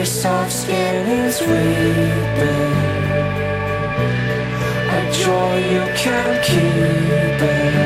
Your soft skin is weeping, a joy you can't keep it.